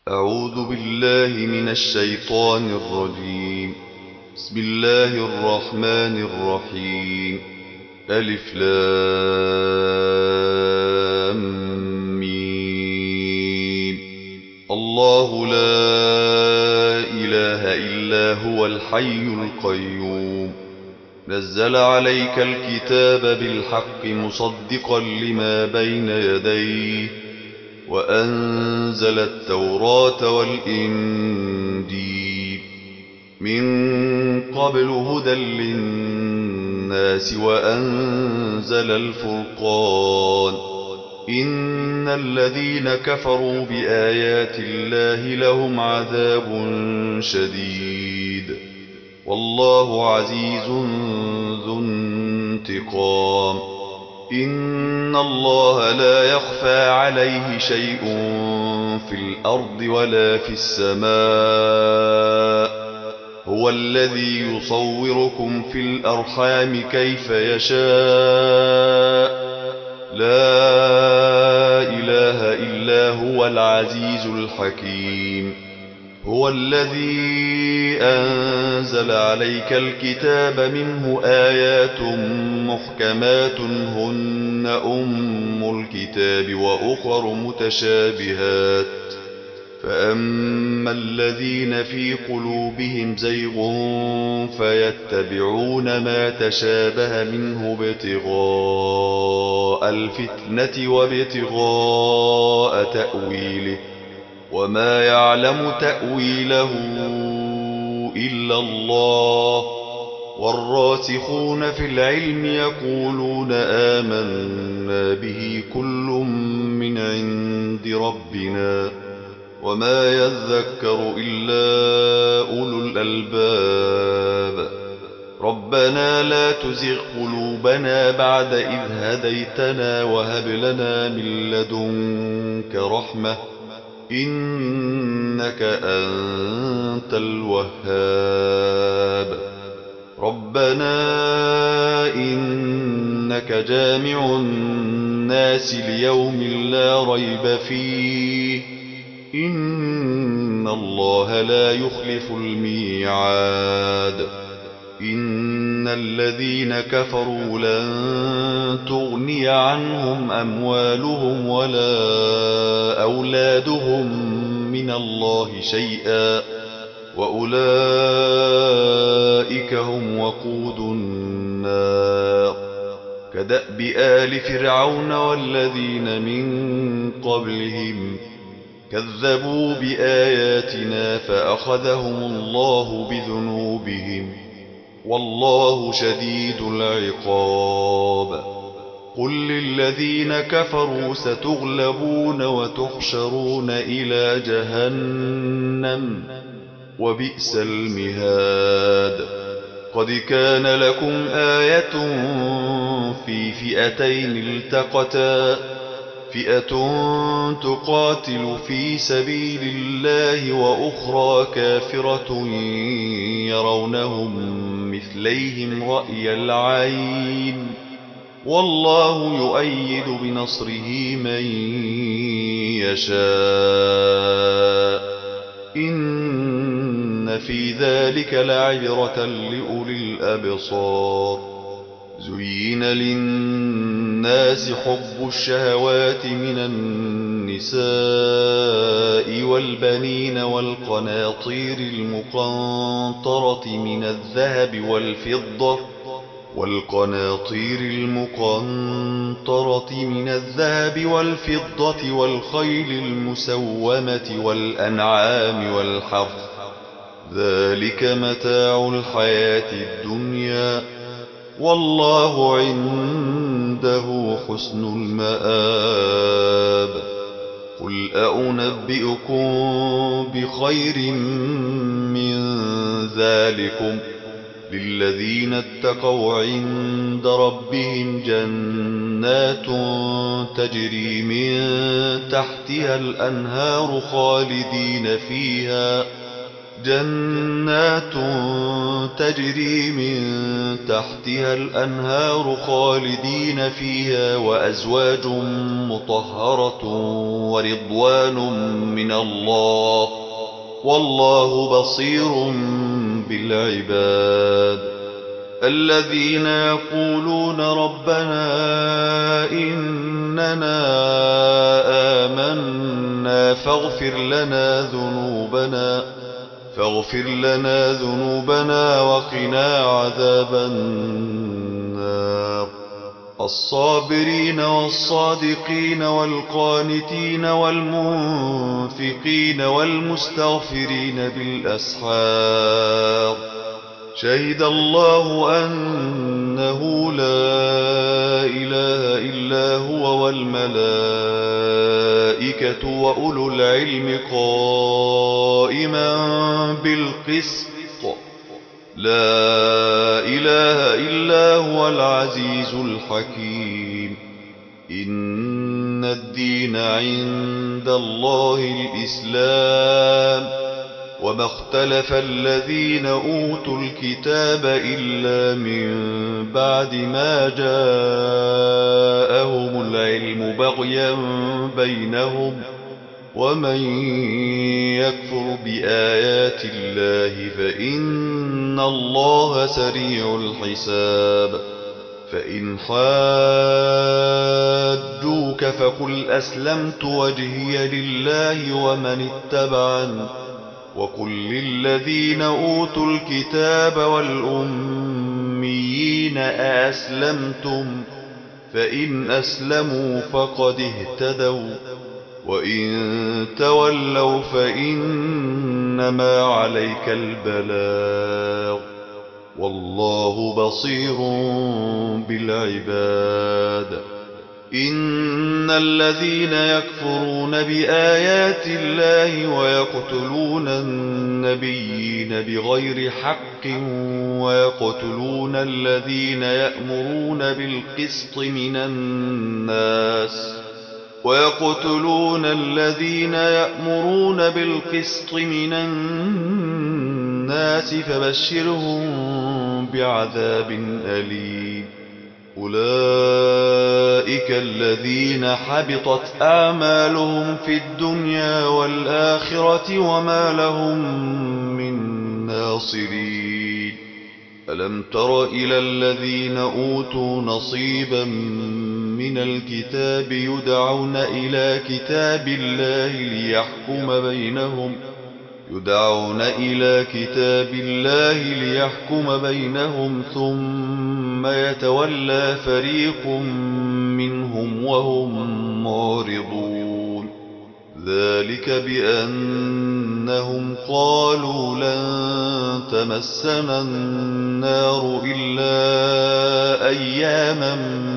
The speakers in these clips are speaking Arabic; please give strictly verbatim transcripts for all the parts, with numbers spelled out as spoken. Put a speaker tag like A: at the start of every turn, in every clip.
A: أعوذ بالله من الشيطان الرجيم. بسم الله الرحمن الرحيم. ألف لام ميم. الله لا إله إلا هو الحي القيوم. نزل عليك الكتاب بالحق مصدقا لما بين يديه وأنزل التوراة والإنجيل من قبل هدى للناس وأنزل الفرقان. إن الذين كفروا بآيات الله لهم عذاب شديد والله عزيز ذو انتقام. إن الله لا يخفى عليه شيء في الأرض ولا في السماء. هو الذي يصوركم في الأرحام كيف يشاء. لا إله إلا هو العزيز الحكيم. هو الذي أنزل عليك الكتاب منه آيات محكمات هن أم الكتاب وأخر متشابهات فأما الذين في قلوبهم زيغ فيتبعون ما تشابه منه ابتغاء الفتنة وابتغاء تأويله وما يعلم تأويله إلا الله. والراسخون في العلم يقولون آمنا به كل من عند ربنا وما يذكر إلا أولو الألباب. ربنا لا تزغ قلوبنا بعد إذ هديتنا وهب لنا من لدنك رحمة إنك أنت الوهاب. ربنا إنك جامع الناس ليوم لا ريب فيه إن الله لا يخلف الميعاد. إن الذين كفروا لن تغني عنهم أموالهم ولا أولادهم من الله شيئا وأولئك هم وقود النار. كدأب آل فرعون والذين من قبلهم كذبوا بآياتنا فأخذهم الله بذنوبهم والله شديد العقاب. قل للذين كفروا ستغلبون وتحشرون إلى جهنم وبئس المهاد. قد كان لكم آية في فئتين التقتا فئة تقاتل في سبيل الله وأخرى كافرة يرونهم مثليهم رأي العين والله يؤيد بنصره من يشاء. إن في ذلك لعبرة لأولي الأبصار. زين للناس حب الشهوات من النساء والبنين والقناطير المقنطرة من الذهب والفضة والقناطير المقنطرة من الذهب والفضة والخيل المسومة والأنعام والحرث ذلك متاع الحياة الدنيا والله عنده حسن المآب. قل أنبئكم بخير من ذلكم للذين اتقوا عند ربهم جنات تجري من تحتها الأنهار خالدين فيها جنات تجري من تحتها الأنهار خالدين فيها وأزواج مطهرة ورضوان من الله والله بصير بالعباد الذين يقولون ربنا إننا آمنا فاغفر لنا ذنوبنا فاغفر لنا ذنوبنا وقنا عذاب النار الصابرين والصادقين والقانتين والمنفقين والمستغفرين بالأسحار شهد الله أنه لا إله إلا هو والملائكة وأولو العلم قائما بالقسط لا إله إلا هو العزيز الحكيم إن الدين عند الله الإسلام وما اختلف الذين أوتوا الكتاب إلا من بعد ما جاءهم العلم بغيا بينهم ومن يكفر بآيات الله فإن الله سريع الحساب فإن حاجوك فقل أسلمت وجهي لله ومن اتبعني وقل للذين أوتوا الكتاب والأميين أأسلمتم فإن أسلموا فقد اهتدوا وإن تولوا فإنما عليك البلاغ والله بصير بالعباد إن الذين يكفرون بآيات الله ويقتلون النبيين بغير حق ويقتلون الذين يأمرون بالقسط من الناس ويقتلون الذين يأمرون بالقسط من الناس فبشرهم بعذاب أليم أولئك الذين حبطت أعمالهم في الدنيا والآخرة وما لهم من ناصرين ألم تر إلى الذين أوتوا نصيبا من الكتاب يدعون إلى كتاب الله ليحكم بينهم يدعون إلى كتاب الله ليحكم بينهم ثم يتولى فريق منهم وهم معرضون ذلك بأنهم قالوا لن تمسنا النار إلا أياما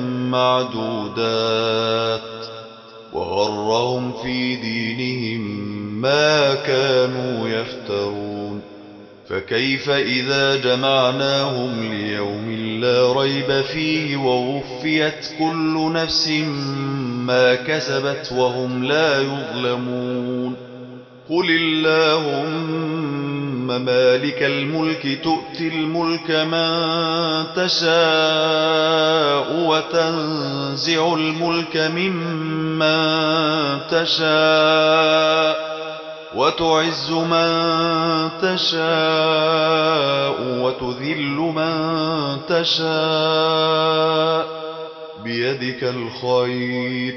A: معدودات وغرهم في دينهم ما كانوا يفترون فكيف إذا جمعناهم ليوم لا ريب فيه ووفيت كل نفس ما كسبت وهم لا يظلمون قل اللهم مالك الملك تؤتي الملك من تشاء وتنزع الملك ممن تشاء وتعز من تشاء وتذل من تشاء بيدك الخير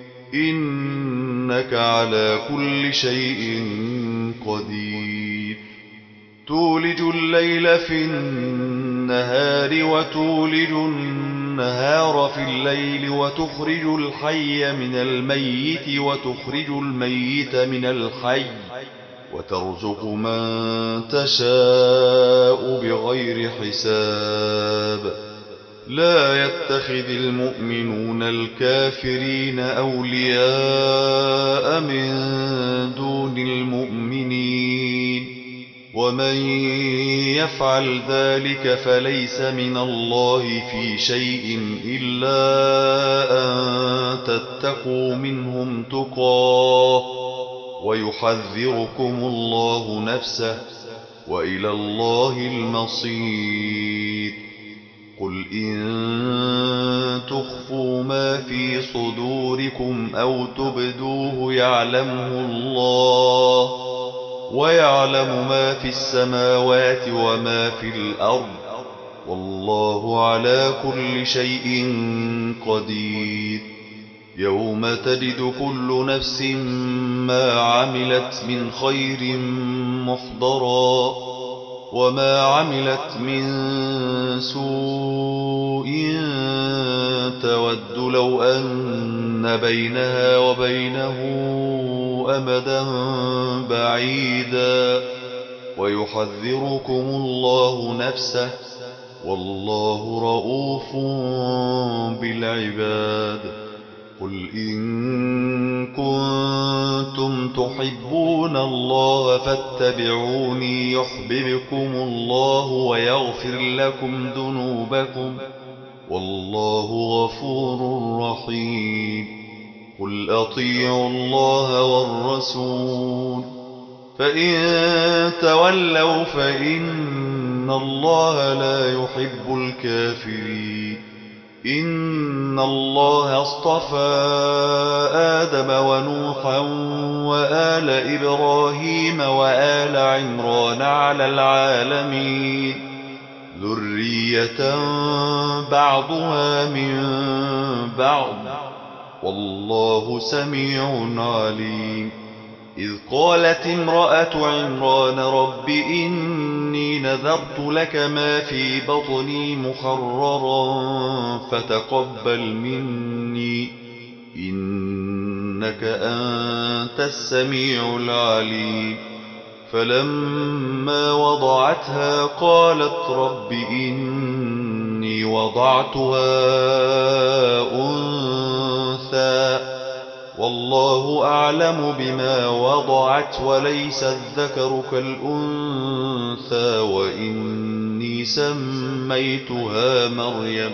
A: إنك على كل شيء قدير تولج الليل في النهار وتولج النهار في الليل وتخرج الحي من الميت وتخرج الميت من الحي وترزق من تشاء بغير حساب لا يتخذ المؤمنون الكافرين أولياء من دون المؤمنين ومن يفعل ذلك فليس من الله في شيء إلا أن تتقوا منهم تقاه ويحذركم الله نفسه وإلى الله المصير. قل إن تخفوا ما في صدوركم أو تبدوه يعلمه الله، ويعلم ما في السماوات وما في الأرض، والله على كل شيء قدير. يوم تجد كل نفس ما عملت من خير محضرا، وما عملت من سوء تود لو أن بينها وبينه أمدا بعيدا، ويحذركم الله نفسه، والله رؤوف بالعباد. قل إن كنتم تحبون الله فاتبعوني يحببكم الله ويغفر لكم ذنوبكم، والله غفور رحيم. قل أطيعوا الله والرسول، فإن تولوا فإن الله لا يحب الكافرين. إن الله اصطفى آدم ونوحا وآل إبراهيم وآل عمران على العالمين، ذرية بعضها من بعض، والله سميع عليم. إذ قالت امرأة عمران رب إني نذرت لك ما في بطني محررا فتقبل مني، إنك أنت السميع العليم. فلما وضعتها قالت رب إني وضعتها أنثى، والله أعلم بما وضعت وليس الذكر كالأنثى، وإني سميتها مريم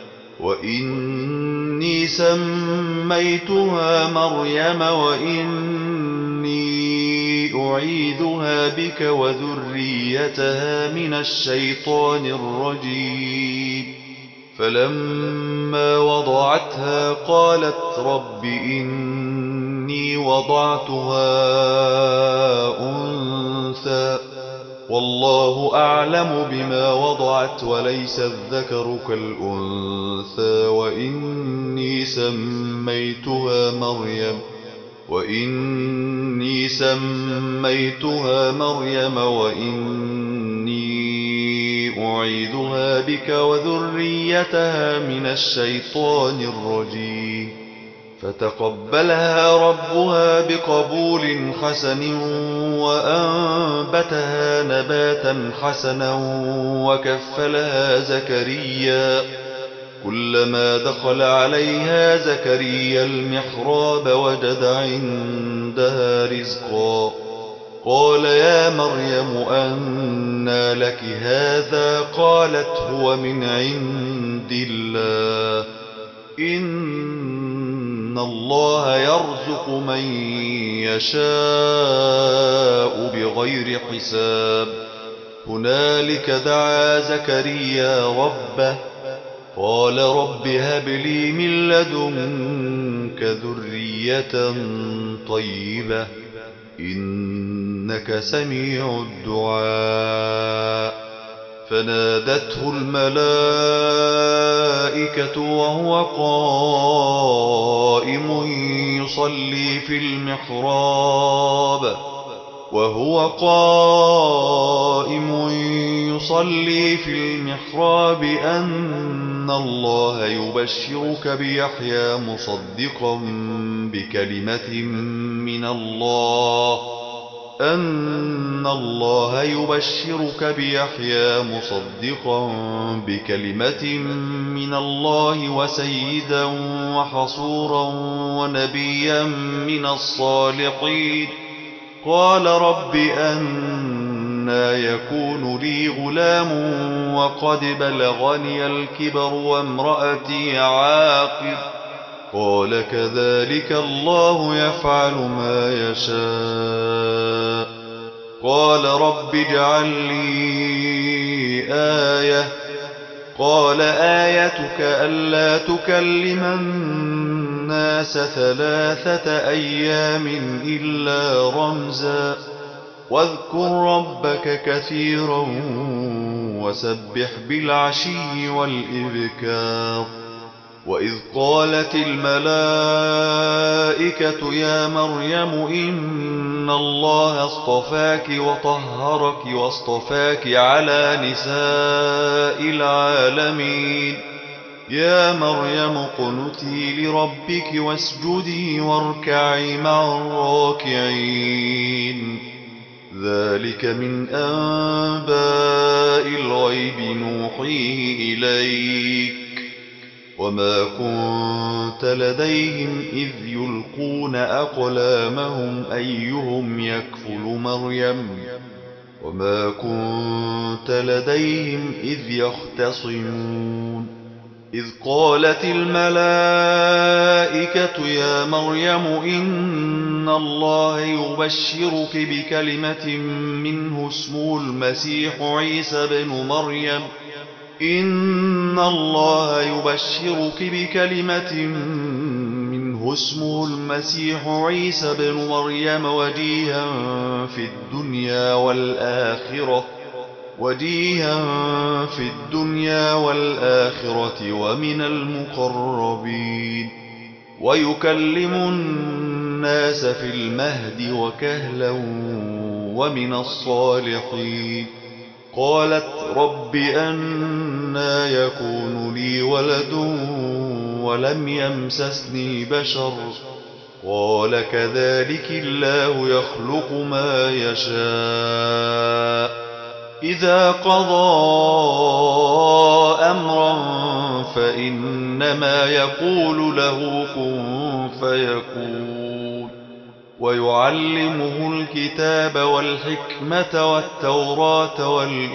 A: وإني سميتها مريم وإني أعيذها بك وذريتها من الشيطان الرجيم. فلما وضعتها قالت رب إني وضعتها أنثى، والله أعلم بما وضعت وليس الذكر كالأنثى، وإني سميتها مريم وإني سميتها مريم وإني أعيذها بك وذريتها من الشيطان الرجيم. فتقبلها ربها بقبول حسن وأنبتها نباتا حسنا وكفلها زكريا. كلما دخل عليها زكريا المحراب وجد عندها رزقا، قال يا مريم أنى لك هذا؟ قالت هو من عند الله، إن الله يرزق من يشاء بغير حساب. هنالك دعا زكريا ربه قال رب هب لي من لدنك ذرية طيبة إنك سميع الدعاء. فنادته الملائكة وهو قائم يصلي في المحراب وهو قائم يصلي في المحراب أن الله يبشرك بيحيى مصدقا بكلمة من الله أن الله يبشرك بيحيى مصدقا بكلمة من الله وسيدا وحصورا ونبيا من الصالحين. قال رب أنى يكون لي غلام وقد بلغني الكبر وامرأتي عاقر؟ قال كذلك الله يفعل ما يشاء. قال رب اجعل لي آية قال آيتك ألا تكلم الناس ثلاثة أيام إلا رمزا واذكر ربك كثيرا وسبح بالعشي والإبكار وإذ قالت الملائكة يا مريم إن الله اصطفاك وطهرك واصطفاك على نساء العالمين يا مريم اقنتي لربك واسجدي واركعي مع الراكعين ذلك من أنباء الغيب نوحيه إليك وما كنت لديهم إذ يلقون أقلامهم أيهم يكفل مريم وما كنت لديهم إذ يختصمون إذ قالت الملائكة يا مريم إن الله يبشرك بكلمة منه اسمه المسيح عيسى بن مريم إن الله يبشرك بكلمة منه اسمه المسيح عيسى بن مريم وجيها في الدنيا والآخرة وجيها في الدنيا والآخرة ومن المقربين ويكلم الناس في المهد وكهلا ومن الصالحين قالت رب أنى يكون لي ولد ولم يمسسني بشر قال كذلك الله يخلق ما يشاء إذا قضى أمرا فإنما يقول له كن فيكون ويعلمه الكتاب والحكمة والتوراة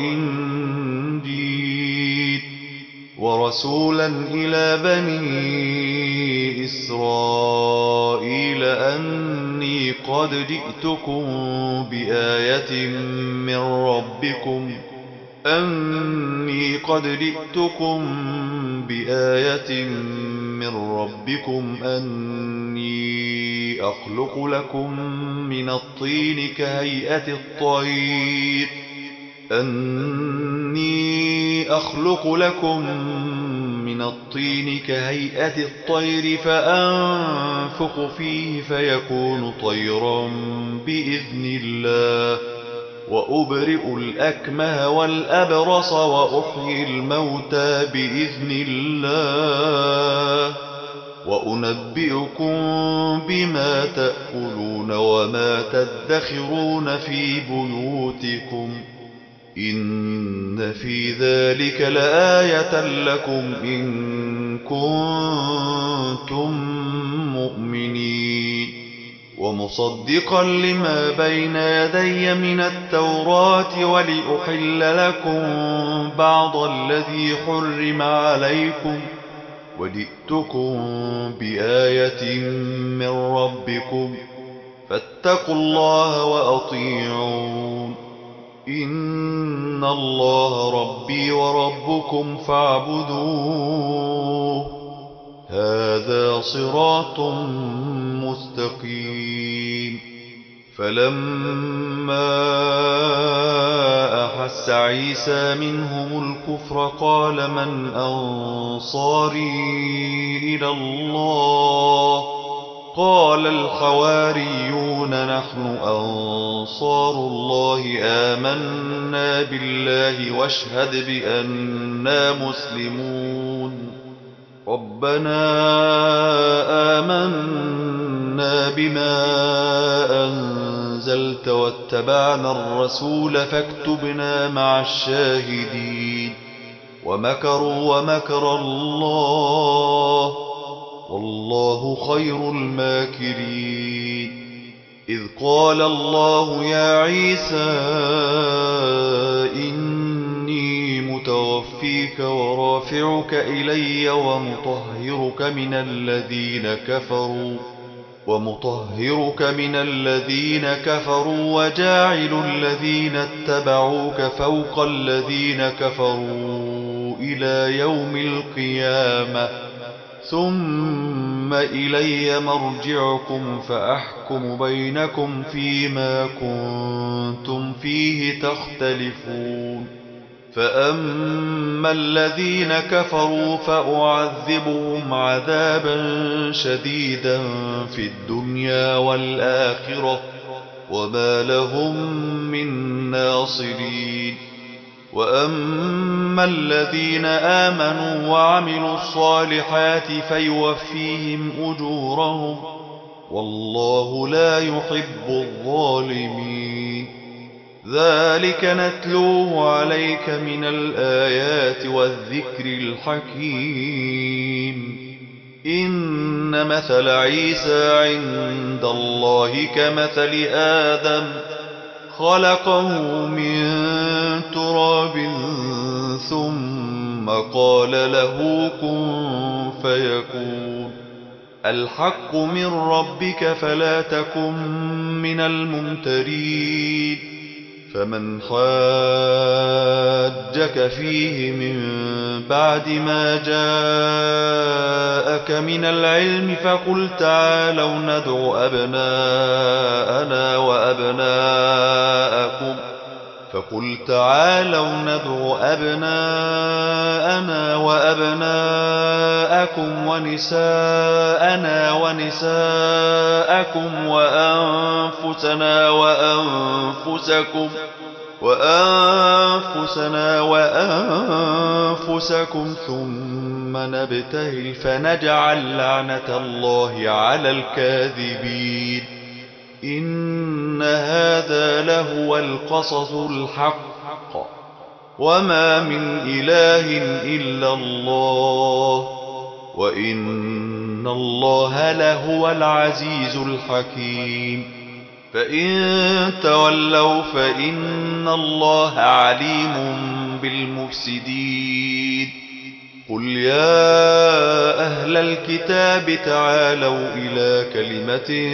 A: والإنجيل ورسولا إلى بني إسرائيل أني قد جئتكم بآية من ربكم أني قد جئتكم بآية من ربكم أني أخلق لكم من الطين كهيئة الطير أني أخلق لكم من الطين كهيئة الطير فأنفخ فيه فيكون طيرا بإذن الله وأبرئ الأكمه والأبرص وأحيي الموتى بإذن الله وأنبئكم بما تأكلون وما تدخرون في بيوتكم إن في ذلك لآية لكم إن كنتم مؤمنين ومصدقا لما بين يدي من التوراة ولأحل لكم بعض الذي حرم عليكم وجئتكم بآية من ربكم فاتقوا الله وأطيعون إن الله ربي وربكم فاعبدوه هذا صراط مستقيم فلما أحس عيسى منهم الكفر قال من أنصاري إلى الله قال الحواريون نحن أنصار الله آمنا بالله واشهد بأننا مسلمون ربنا آمنا بما أنزلت واتبعنا الرسول فاكتبنا مع الشاهدين ومكروا ومكر الله والله خير الماكرين إذ قال الله يا عيسى إني متوفيك ورافعك إلي ومطهرك من الذين كفروا ومطهرك من الذين كفروا وجاعل الذين اتبعوك فوق الذين كفروا إلى يوم القيامة ثم إلي مرجعكم فأحكم بينكم فيما كنتم فيه تختلفون فأما الذين كفروا فأعذبهم عذابا شديدا في الدنيا والآخرة وما لهم من ناصرين وأما الذين آمنوا وعملوا الصالحات فيوفيهم أجورهم والله لا يحب الظالمين ذلك نتلوه عليك من الآيات والذكر الحكيم إن مثل عيسى عند الله كمثل آدم خلقه من تراب ثم قال له كن فيكون الحق من ربك فلا تكن من الممترين فمن حاجك فيه من بعد ما جاءك من العلم فقل تعالوا ندع أبناءنا وأبناءكم فقل تعالوا ندع أبناءنا وأبناءكم ونساءنا ونساءكم وأنفسنا وأنفسكم وأنفسنا وأنفسكم ثم نبتهل فنجعل لعنة الله على الكاذبين إن هذا لهو القصص الحق وما من إله إلا الله وإن الله لهو العزيز الحكيم فإن تولوا فإن الله عليم بالمفسدين قل يا أهل الكتاب تعالوا إلى كلمة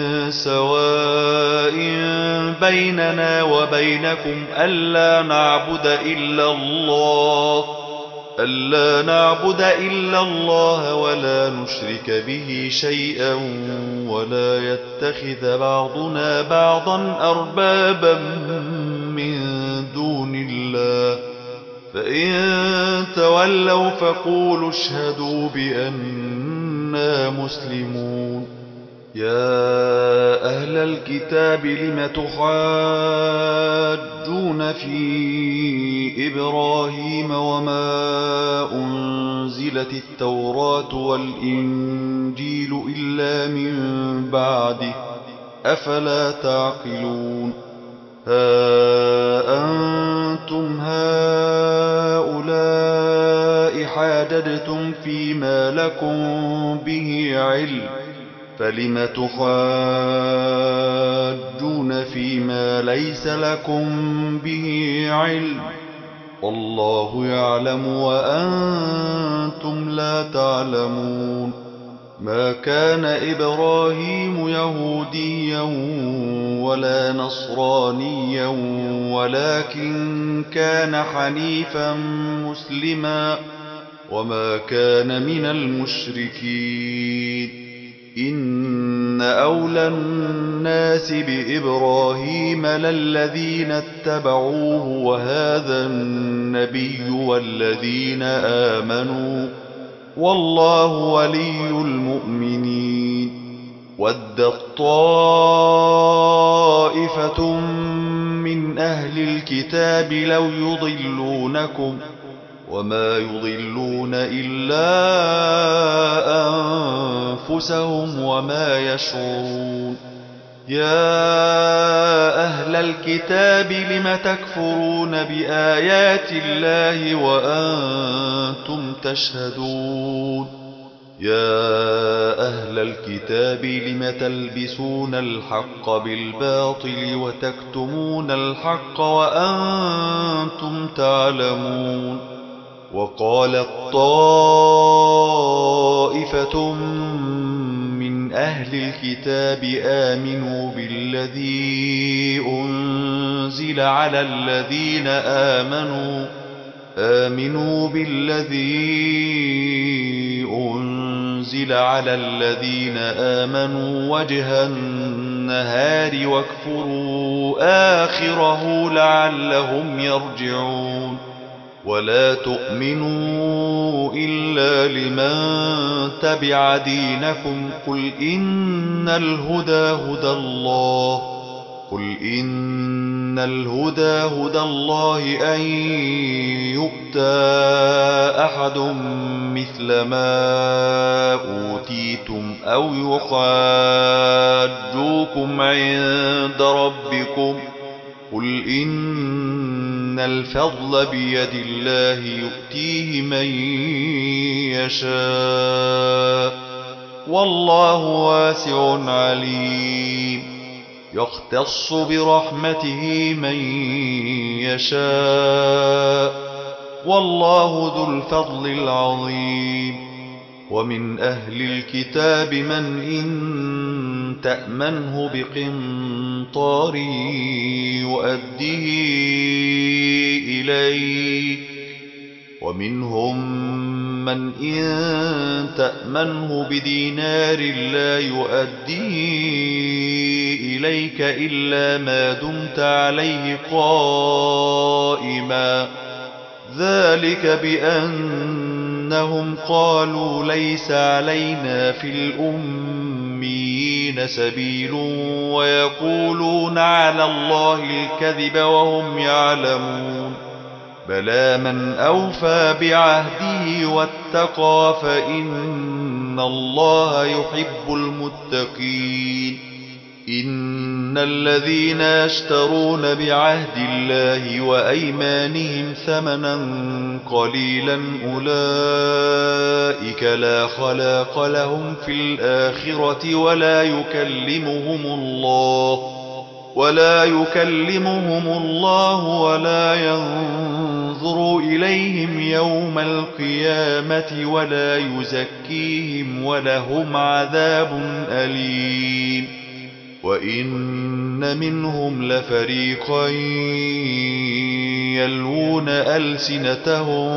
A: سواء بيننا وبينكم ألا نعبد إلا الله ألا نعبد إلا الله ولا نشرك به شيئا ولا يتخذ بعضنا بعضا أربابا من دون الله فإن تولوا فقولوا اشهدوا بأننا مسلمون يا أهل الكتاب لم تحاجون في إبراهيم وما أنزلت التوراة والإنجيل إلا من بعده أفلا تعقلون ها أنتم هؤلاء حاججتم فيما لكم به علم فلم تحاجون فيما ليس لكم به علم والله يعلم وأنتم لا تعلمون ما كان إبراهيم يهوديا ولا نصرانيا ولكن كان حنيفا مسلما وما كان من المشركين إن أولى الناس بإبراهيم للذين اتبعوه وهذا النبي والذين آمنوا والله ولي المؤمنين ودت طائفة من أهل الكتاب لو يضلونكم وما يضلون إلا أنفسهم وما يشعرون يا أهل الكتاب لم تكفرون بآيات الله وأنتم تشهدون يا أهل الكتاب لم تلبسون الحق بالباطل وتكتمون الحق وأنتم تعلمون وقالت طائفة من أهل الكتاب آمنوا بالذي أنزل على الذين آمنوا آمنوا بالذي أنزل على الذين آمنوا وجه النهار واكفروا آخره لعلهم يرجعون ولا تؤمنوا إلا لمن تبع دينكم قل إن الهدى هدى الله قل إن الهدى هدى الله أن يؤتى أحد مثل ما أوتيتم أو يحاجوكم عند ربكم قل إن الفضل بيد الله يؤتيه من يشاء والله واسع عليم يختص برحمته من يشاء والله ذو الفضل العظيم ومن أهل الكتاب من إن تأمنه بقنطار يؤديه إليك ومنهم من إن تأمنه بدينار لا يؤديه إليك إلا ما دمت عليه قائما ذلك بأنهم قالوا ليس علينا في الأميين سبيل ويقولون على الله الكذب وهم يعلمون بلى من أوفى بعهده واتقى فإن الله يحب المتقين إن الذين يشترون بعهد الله وأيمانهم ثمنا قليلا أولئك لا خلاق لهم في الآخرة ولا يكلمهم الله ولا يكلمهم الله ولا ينظر إليهم يوم القيامة ولا يزكيهم ولهم عذاب أليم وإن منهم لفريقا يلوون ألسنتهم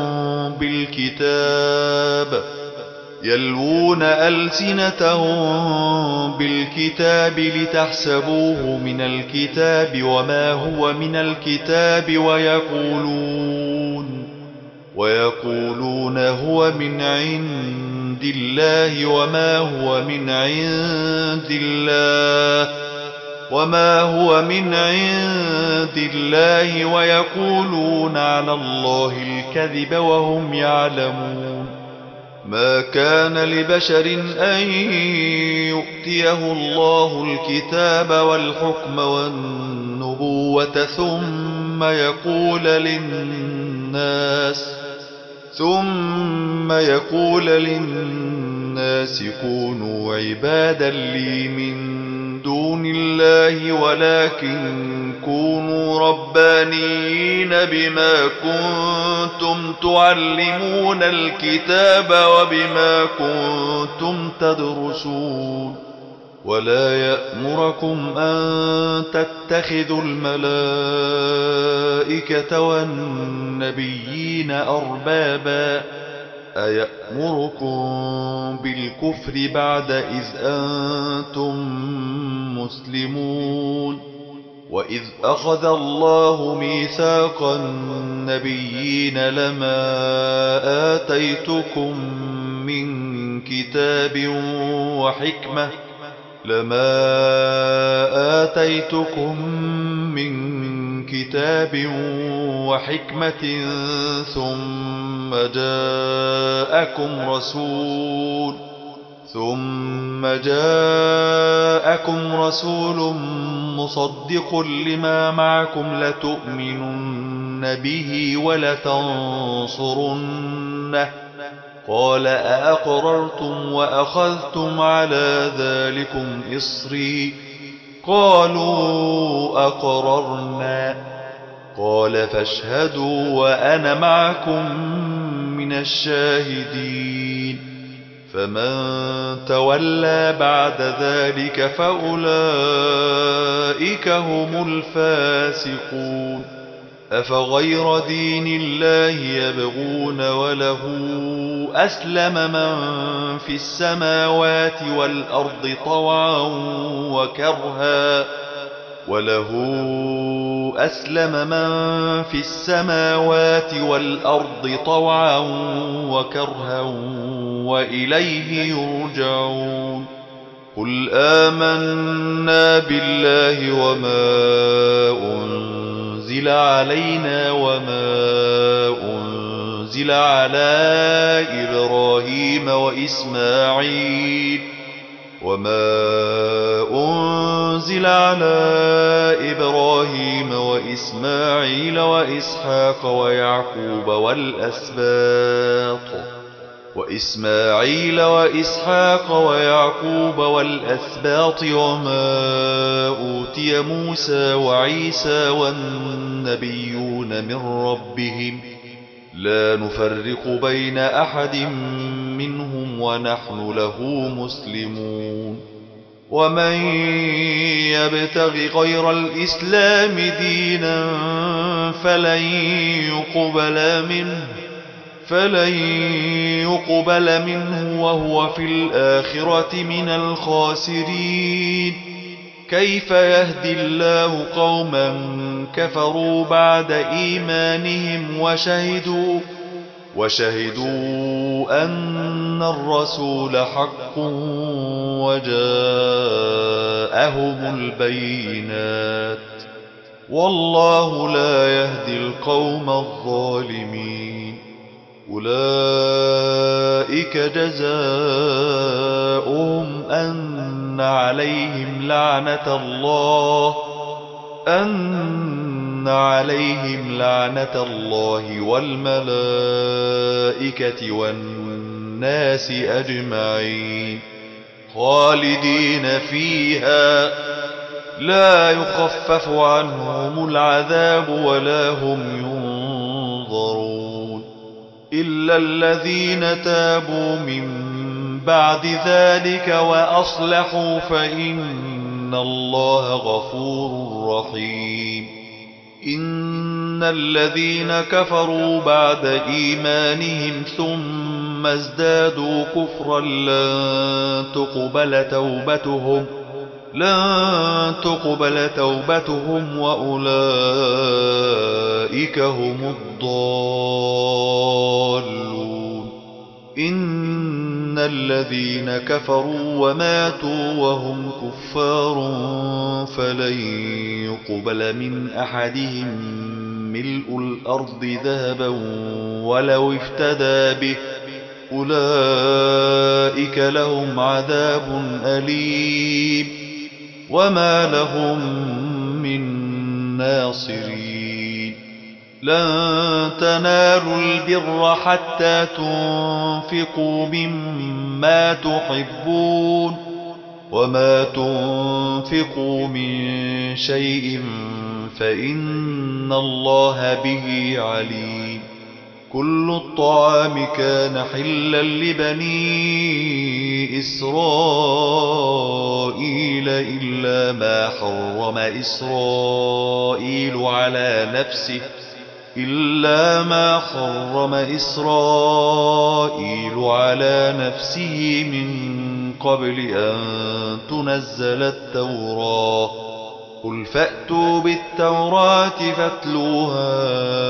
A: بالكتاب يلوون ألسنتهم بالكتاب لتحسبوه من الكتاب وما هو من الكتاب ويقولون ويقولون هو من عند الله وما هو من عند الله وما هو من عند الله ويقولون على الله الكذب وهم يعلمون ما كان لبشر أن يؤتيه الله الكتاب والحكم والنبوة ثم يقول للناس ثم يقول للناس كونوا عبادا لي من دون الله ولكن كونوا ربانيين بما كنتم تعلمون الكتاب وبما كنتم تدرسون ولا يأمركم أن تتخذوا الملائكة والنبيين أربابا أيأمركم بالكفر بعد إذ أنتم مسلمون وإذ أخذ الله ميثاق النبيين لما آتيتكم من كتاب وحكمة لما آتيتكم من كتاب وحكمة ثم جاءكم رسول ثم جاءكم رسول مصدق لما معكم لتؤمنن به ولتنصرنه قال أأقررتم وأخذتم على ذلكم إصري قالوا أقررنا قال فاشهدوا وأنا معكم من الشاهدين فمن تولى بعد ذلك فأولئك هم الفاسقون أفغير دين الله يبغون وله أسلم من في السماوات والأرض طوعا وكرها وله أسلم من في السماوات والأرض طوعا وكرها وإليه يرجعون قل آمنا بالله وما أنزل علينا وما أنزل على إبراهيم وإسماعيل وما أنزل على إبراهيم وإسماعيل وإسحاق ويعقوب والأسباط وإسماعيل وإسحاق ويعقوب والأسباط وما أوتي موسى وعيسى والنبيون من ربهم لا نفرق بين أحد منهم ونحن له مسلمون ومن يبتغ غير الإسلام دينا فلن يقبل منه فلن يقبل منه وهو في الآخرة من الخاسرين كيف يهدي الله قوما كفروا بعد إيمانهم وشهدوا وشهدوا أن الرسول حق وجاءهم البينات والله لا يهدي القوم الظالمين أولئك جزاؤهم أن عليهم لعنة الله أن عليهم لعنة الله والملائكة والناس أجمعين خالدين فيها لا يخفف عنهم العذاب ولا هم ينظرون إلا الذين تابوا من بعد ذلك وأصلحوا فإن الله غفور رحيم إن الذين كفروا بعد إيمانهم ثم ازدادوا كفرا لن تقبل توبتهم لن تقبل توبتهم وأولئك هم الضالون إن الذين كفروا وماتوا وهم كفار فلن يقبل من أحدهم ملء الأرض ذهبا ولو افتدى به أولئك لهم عذاب أليم وما لهم من ناصرين لن تنالوا البر حتى تنفقوا مما تحبون وما تنفقوا من شيء فإن الله به عليم كل الطعام كان حلا لبني إسرائيل إلا ما حرم إسرائيل على نفسه إلا ما حرم إسرائيل على نفسه من قبل أن تنزل التوراة قل فأتوا بالتوراة فاتلوها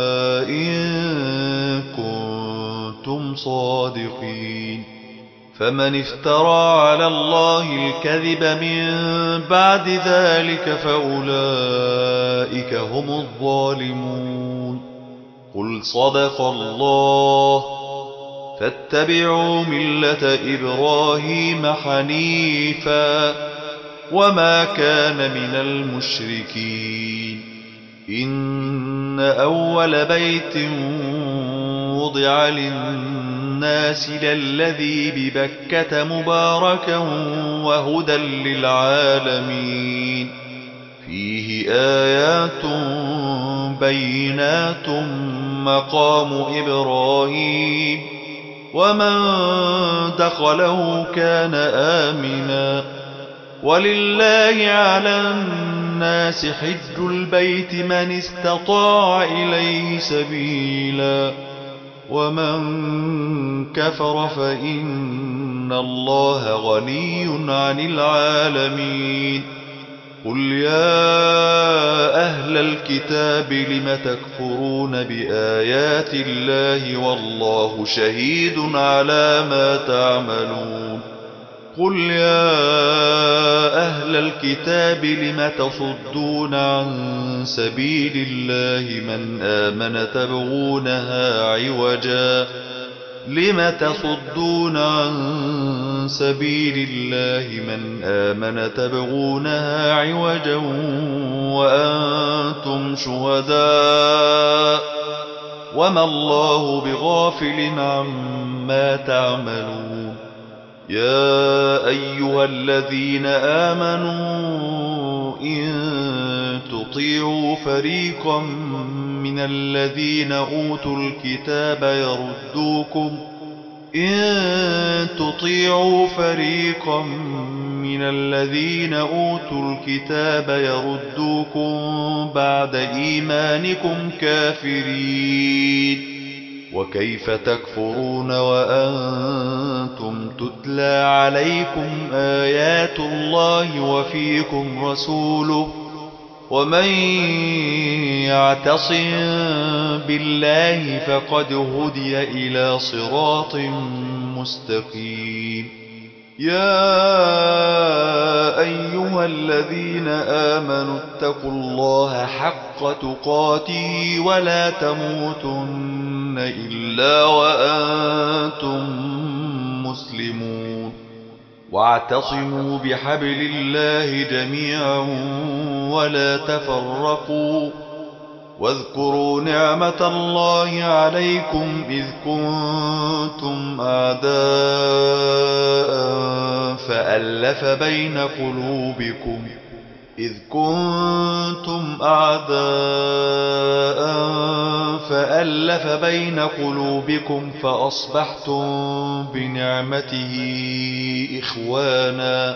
A: إن كنتم صادقين فمن افترى على الله الكذب من بعد ذلك فأولئك هم الظالمون قل صدق الله فاتبعوا ملة إبراهيم حنيفا وما كان من المشركين إن أول بيت وضع للناس للذي ببكة مباركا وهدى للعالمين فيه آيات بينات مقام إبراهيم ومن دخله كان آمنا ولله على الناس حج البيت من استطاع إليه سبيلا ومن كفر فإن الله غني عن العالمين قل يا أهل الكتاب لم تكفرون بآيات الله والله شهيد على ما تعملون قل يا أهل الكتاب لم تصدون عن سبيل الله من آمن تبغونها عوجا لم تصدون عن سبيل الله من آمن تبغونها عوجا وأنتم شهداء وما الله بغافل عما تعملون يا أيها الذين آمنوا إن تطيعوا فريقا من الذين أوتوا الكتاب يردوكم إن تطيعوا فريقا من الذين أوتوا الكتاب يردوكم بعد إيمانكم كافرين وكيف تكفرون وأنتم تتلى عليكم آيات الله وفيكم رسوله ومن يعتصم بالله فقد هدي إلى صراط مستقيم يا أيها الذين آمنوا اتقوا الله حق تقاته ولا تموتن إلا وأنتم مسلمون واعتصموا بحبل الله جميعا ولا تفرقوا واذكروا نعمة الله عليكم إذ كنتم أعداء فألف بين قلوبكم إذ كنتم أعداء فألف بين قلوبكم فأصبحتم بنعمته إخوانا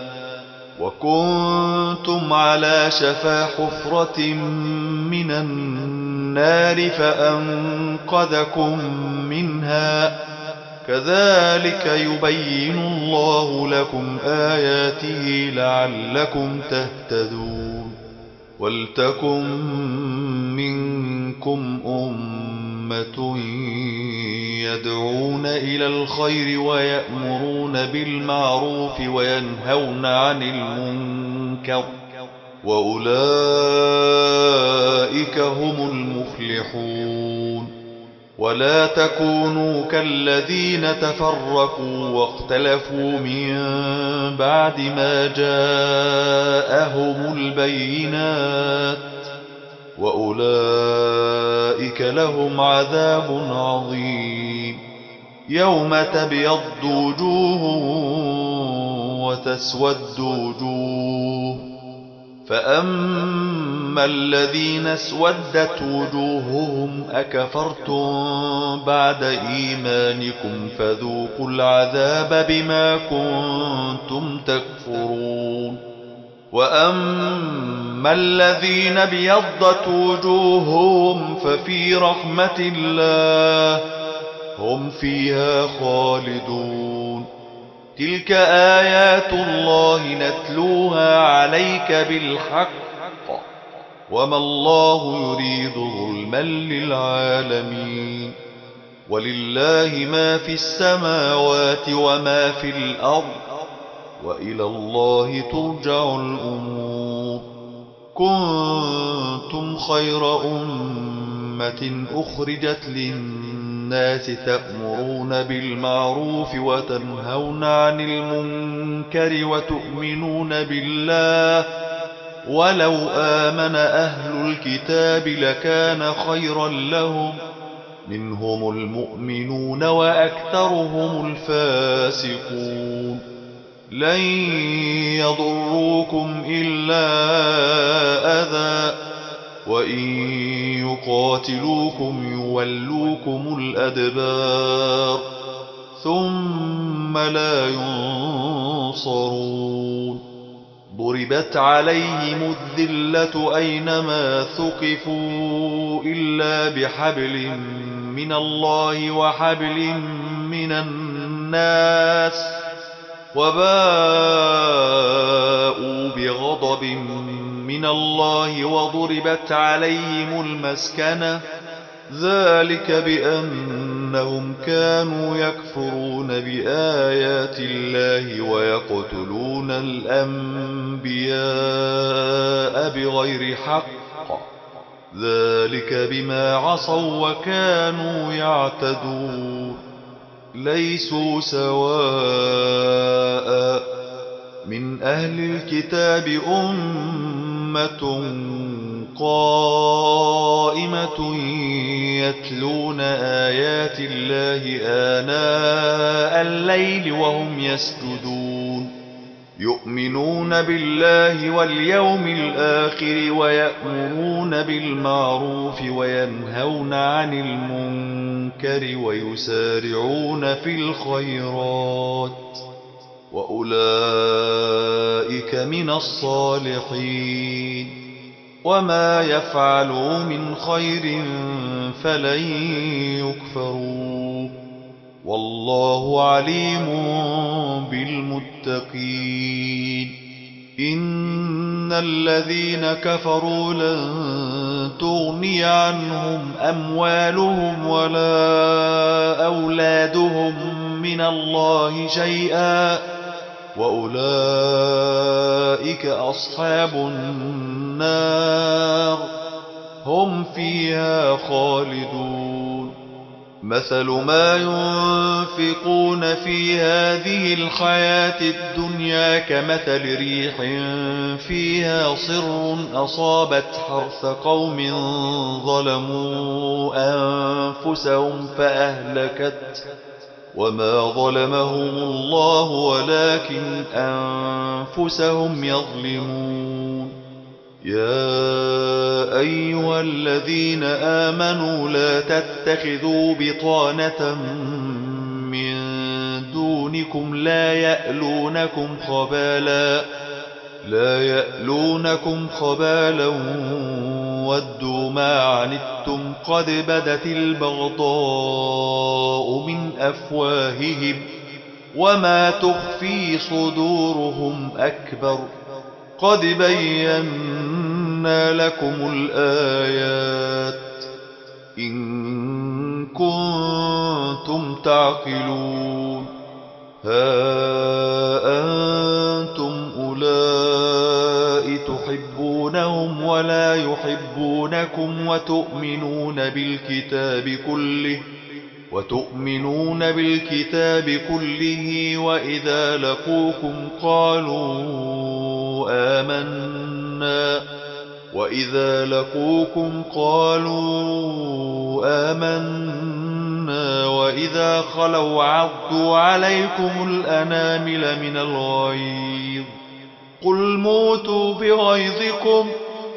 A: وكنتم على شفا حفرة من النار فأنقذكم منها كذلك يبين الله لكم آياته لعلكم تهتدون ولتكن منكم أمة يدعون إلى الخير ويأمرون بالمعروف وينهون عن المنكر وأولئك هم المفلحون ولا تكونوا كالذين تفرقوا واختلفوا من بعد ما جاءهم البينات وأولئك لهم عذاب عظيم يوم تبيض وجوه وتسود وجوه فأما الذين اسودت وجوههم أكفرتم بعد إيمانكم فذوقوا العذاب بما كنتم تكفرون وأما الذين ابيضت وجوههم ففي رحمة الله هم فيها خالدون تلك آيات الله نتلوها عليك بالحق وما الله يريد ظلما للعالمين ولله ما في السماوات وما في الأرض وإلى الله ترجع الأمور كنتم خير أمة أخرجت للناس تأمرون بالمعروف وتنهون عن المنكر وتؤمنون بالله ولو آمن أهل الكتاب لكان خيرا لهم منهم المؤمنون وأكثرهم الفاسقون لن يضروكم إلا أذى وإن يقاتلوكم يولوكم الأدبار ثم لا ينصرون ضربت عليهم الذلة أينما ثقفوا إلا بحبل من الله وحبل من الناس وباءوا بغضب من الله وضربت عليهم المسكنة ذلك بأنهم كانوا يكفرون بآيات الله ويقتلون الأنبياء بغير حق ذلك بما عصوا وكانوا يعتدون ليسوا سواء من أهل الكتاب أمة قائمة يتلون آيات الله آناء الليل وهم يسجدون يؤمنون بالله واليوم الآخر ويأمرون بالمعروف وينهون عن المنكر ويسارعون في الخيرات وأولئك من الصالحين وما يفعلوا من خير فلن يكفروا والله عليم بالمتقين إن الذين كفروا لن تغني عنهم أموالهم ولا أولادهم من الله شيئا وأولئك أصحاب النار هم فيها خالدون مثل ما ينفقون في هذه الحياة الدنيا كمثل ريح فيها صر أصابت حرث قوم ظلموا أنفسهم فأهلكت وما ظلمهم الله ولكن أنفسهم يظلمون يا أيها الذين آمنوا لا تتخذوا بطانة من دونكم لا يألونكم خبالا لا يألونكم خبالا ودوا ما عنتم قد بدت البغضاء من أفواههم وما تخفي صدورهم أكبر قد بينا لكم الآيات إن كنتم تعقلون ها أنتم أولئك تحبونهم ولا يحبونكم وتؤمنون بالكتاب كله وتؤمنون بالكتاب كله وإذا لقوكم قالوا آمنا وإذا لقوكم قالوا آمنا وإذا خلوا عضوا عليكم الأنامل من الغيظ قل موتوا بغيظكم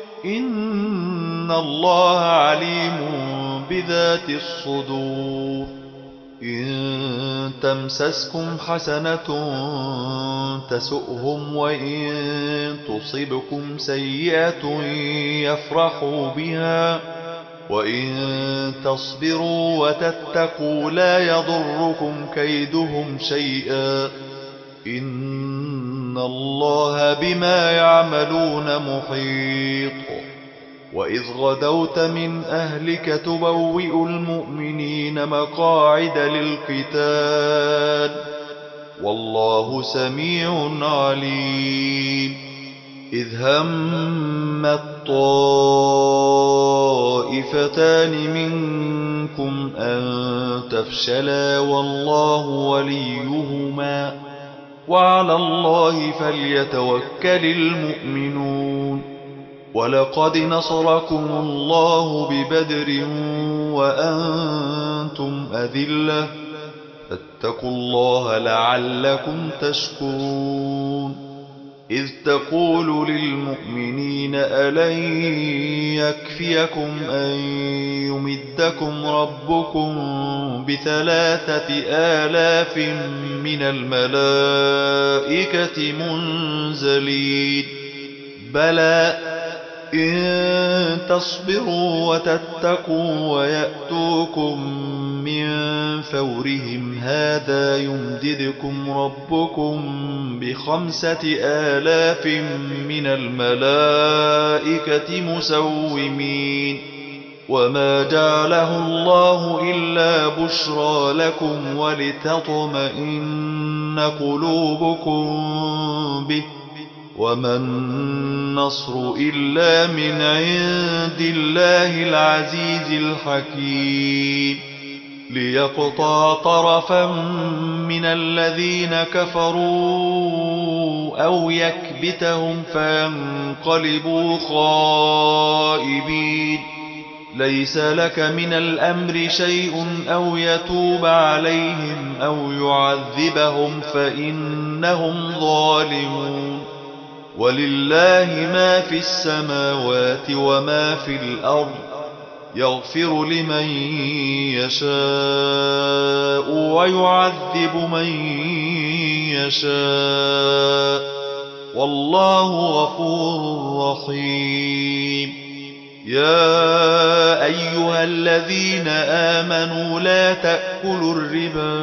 A: إن الله عليم بذات الصدور إن تمسسكم حسنة تسؤهم وإن تصبكم سيئة يفرحوا بها وإن تصبروا وتتقوا لا يضركم كيدهم شيئا إن الله بما يعملون محيط وإذ غدوت من أهلك تبوئ المؤمنين مقاعد للقتال والله سميع عليم إذ هم الطائفتان منكم أن تفشلا والله وليهما وعلى الله فليتوكل المؤمنون ولقد نصركم الله ببدر وأنتم أذلة فاتقوا الله لعلكم تشكرون إذ تقول للمؤمنين ألن يكفيكم أن يمدكم ربكم بثلاثة آلاف من الملائكة منزلين بلى إن تصبروا وتتقوا ويأتوكم من فورهم هذا يمددكم ربكم بخمسة آلاف من الملائكة مسومين وما جعله الله إلا بشرى لكم ولتطمئن قلوبكم به وما النصر إلا من عند الله العزيز الحكيم ليقطع طرفا من الذين كفروا أو يكبتهم فينقلبوا خائبين ليس لك من الأمر شيء أو يتوب عليهم أو يعذبهم فإنهم ظالمون ولله ما في السماوات وما في الأرض يغفر لمن يشاء ويعذب من يشاء والله غفور رحيم يا أيها الذين آمنوا لا تأكلوا الربا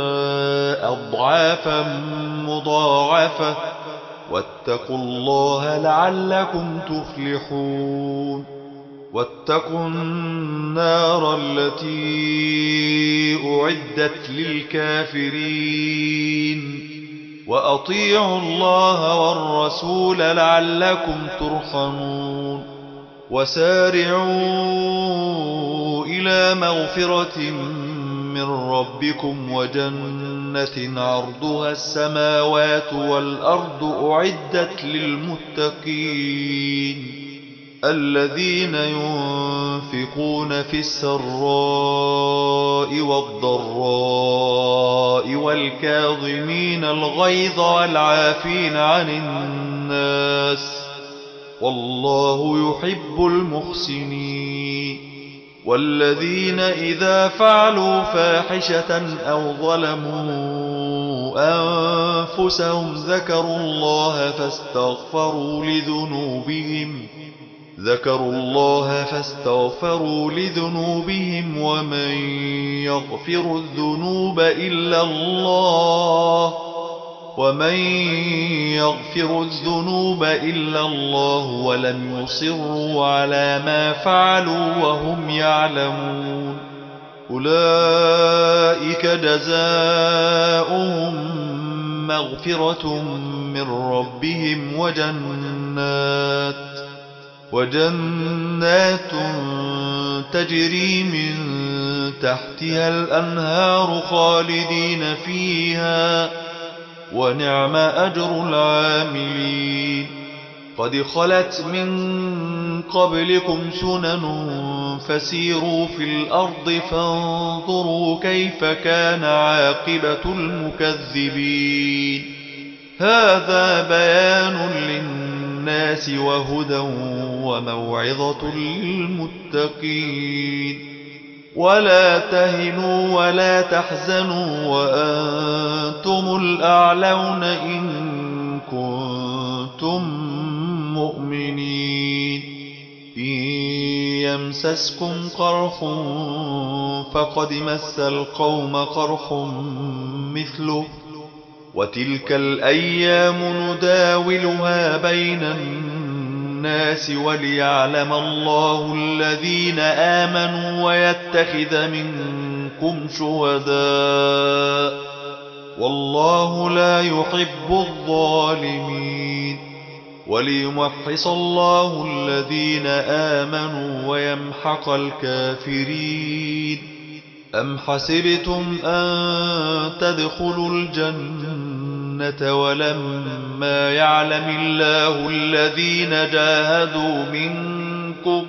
A: أضعافا مضاعفة واتقوا الله لعلكم تفلحون واتقوا النار التي أعدت للكافرين وأطيعوا الله والرسول لعلكم ترحمون وسارعوا إلى مغفرة من ربكم وجنة عرضها السماوات والأرض أعدت للمتقين الذين ينفقون في السراء والضراء والكاظمين الغيظ والعافين عن الناس والله يحب المحسنين والذين إذا فعلوا فاحشة أو ظلموا أنفسهم ذكروا الله فاستغفروا لذنوبهم ذكروا الله فاستغفروا لذنوبهم ومن يغفر الذنوب إلا الله ومن يغفر الذنوب إلا الله ولم يصروا على ما فعلوا وهم يعلمون أولئك جزاؤهم مغفرة من ربهم وجنات وجنات تجري من تحتها الأنهار خالدين فيها ونعم أجر العاملين قد خلت من قبلكم سنن فسيروا في الأرض فانظروا كيف كان عاقبة المكذبين هذا بيان للناس وهدى وموعظة للمتقين ولا تهنوا ولا تحزنوا وأنتم الأعلون إن كنتم مؤمنين إن يمسسكم قرح فقد مس القوم قرح مثله وتلك الأيام نداولها بين الناس وليعلم الله الذين آمنوا ويتخذ منكم شهداء والله لا يحب الظالمين وليمحص الله الذين آمنوا ويمحق الكافرين أم حسبتم أن تدخلوا الجنة ولما يعلم الله الذين جاهدوا منكم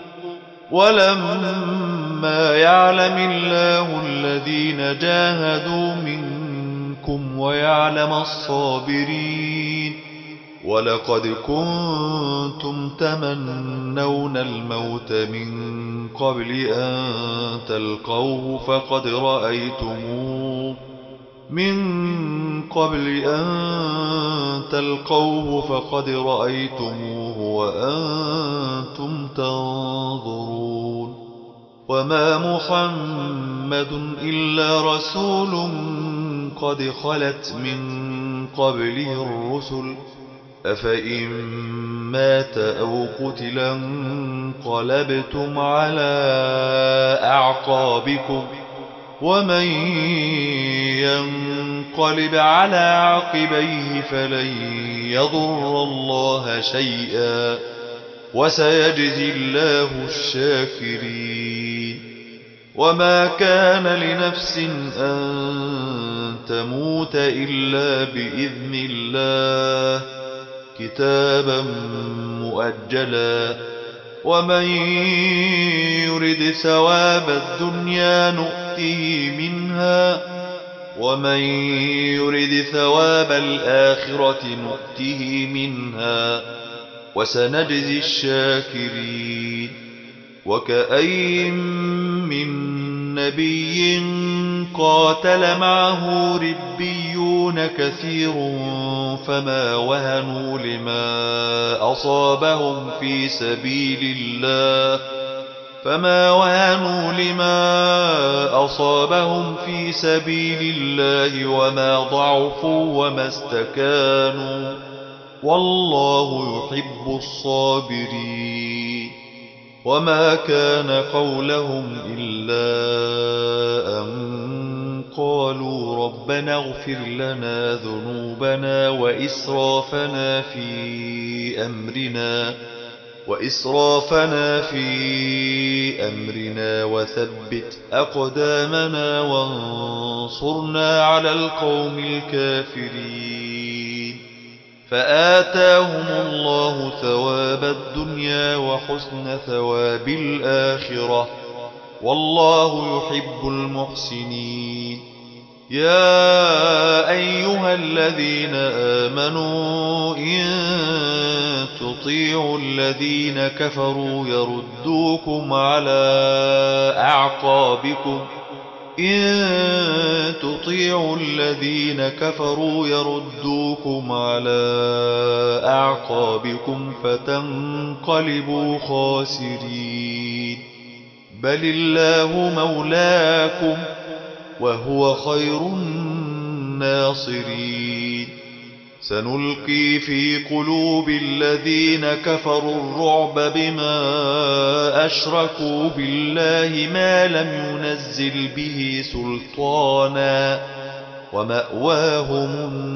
A: ولما يعلم الله الذين جاهدوا منكم ويعلم الصابرين ولقد كنتم تمنون الموت من قبل أن تلقوه فقد رأيتموه من قبل أن تلقوه فقد رأيتموه وأنتم تنظرون وما محمد إلا رسول قد خلت من قبله الرسل أفإن مات أو قتل انقلبتم على أعقابكم ومن ينقلب على عقبيه فلن يضر الله شيئا وسيجزي الله الشاكرين وما كان لنفس أن تموت إلا بإذن الله كتابا مؤجلا ومن يرد ثواب الدنيا نؤته منها ومن يرد ثواب الآخرة نؤته منها وسنجزي الشاكرين وكأين من نبي قاتل معه ربيون كثير فما وهنوا لما أصابهم في سبيل الله فما وهنوا لما أصابهم في سبيل الله وما ضعفوا وما استكانوا والله يحب الصابرين وما كان قولهم إلا أن قالوا ربنا اغفر لنا ذنوبنا وإسرافنا في أمرنا وإسرافنا في أمرنا وثبت أقدامنا وانصرنا على القوم الكافرين فآتاهم الله ثواب الدنيا وحسن ثواب الآخرة والله يحب المحسنين يا أيها الذين آمنوا إن تطيعوا الذين كفروا يردوكم على أعقابكم إن تطيعوا الذين كفروا يردوكم على أعقابكم فتنقلبوا خاسرين بل الله مولاكم وهو خير الناصرين سنلقي في قلوب الذين كفروا الرعب بما أشركوا بالله ما لم ينزل به سلطانا ومأواهم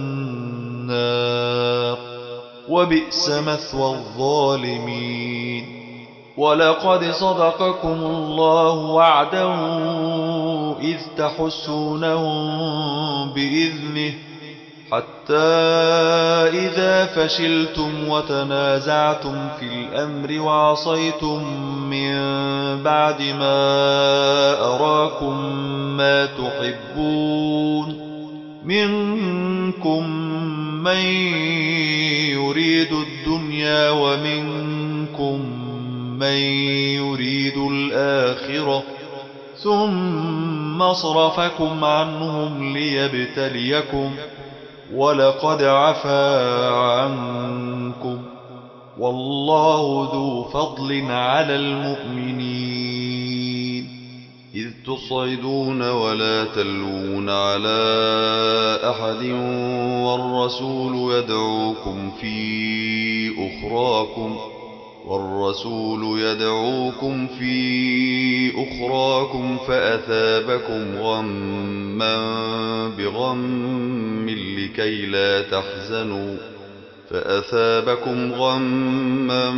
A: النار وبئس مثوى الظالمين ولقد صدقكم الله وعده إذ تحسونهم بإذنه حتى إذا فشلتم وتنازعتم في الأمر وعصيتم من بعد ما أراكم ما تحبون منكم من يريد الدنيا ومنكم من يريد الآخرة ثم صرفكم عنهم ليبتليكم ولقد عفا عنكم والله ذو فضل على المؤمنين إذ تصعدون ولا تلوون على أحد والرسول يدعوكم في أخراكم والرسول يدعوكم في أخراكم فأثابكم غما بغم لكي لا تحزنوا فأثابكم غما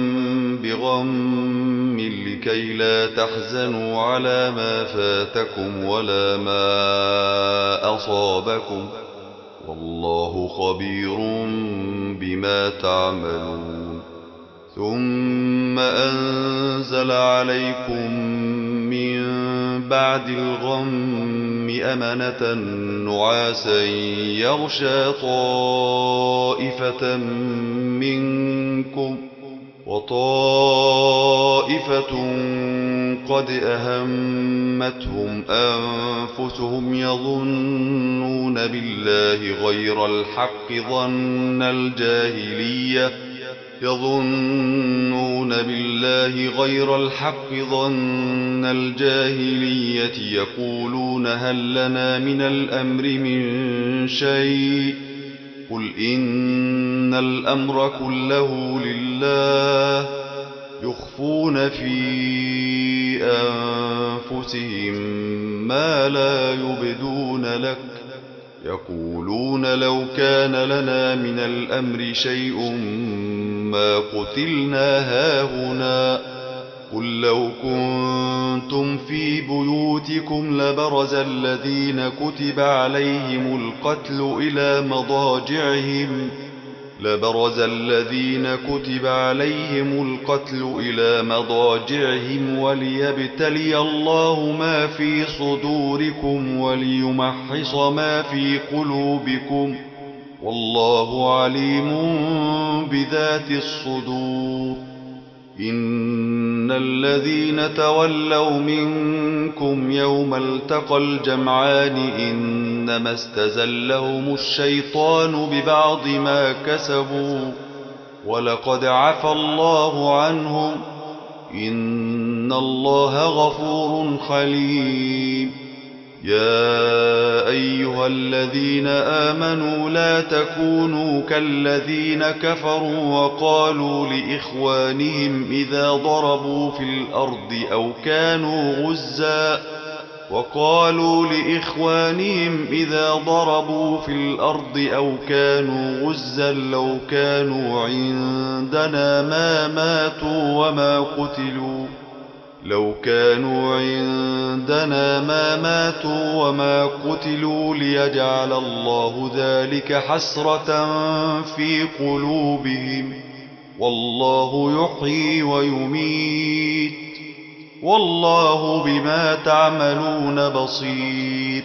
A: بغم لكي لا تحزنوا على ما فاتكم ولا ما أصابكم والله خبير بما تعملون ثم أنزل عليكم من بعد الغم أمنة نعاسا يغشى طائفة منكم وطائفة قد أهمتهم أنفسهم يظنون بالله غير الحق ظن الجاهلية يظنون بالله غير الحق ظن الجاهلية يقولون هل لنا من الأمر من شيء قل إن الأمر كله لله يخفون في أنفسهم ما لا يبدون لك يقولون لو كان لنا من الأمر شيء ما قتلنا هاهنا قل لو كنتم في بيوتكم لبرز الذين كتب عليهم القتل إلى مضاجعهم لبرز الذين كتب عليهم القتل إلى مضاجعهم وليبتلي الله ما في صدوركم وليمحص ما في قلوبكم والله عليم بذات الصدور إن الذين تولوا منكم يوم التقى الجمعان إنما استزلهم الشيطان ببعض ما كسبوا ولقد عفى الله عنهم إن الله غفور حليم يا أيها الذين آمنوا لا تكونوا كالذين كفروا وقالوا لإخوانهم إذا ضربوا في الأرض أو كانوا غزا وقالوا لإخوانهم إذا ضربوا في الأرض أو كانوا غزا لو كانوا عندنا ما ماتوا وما قتلوا لو كانوا عندنا ما ماتوا وما قتلوا ليجعل الله ذلك حسرة في قلوبهم والله يحيي ويميت والله بما تعملون بصير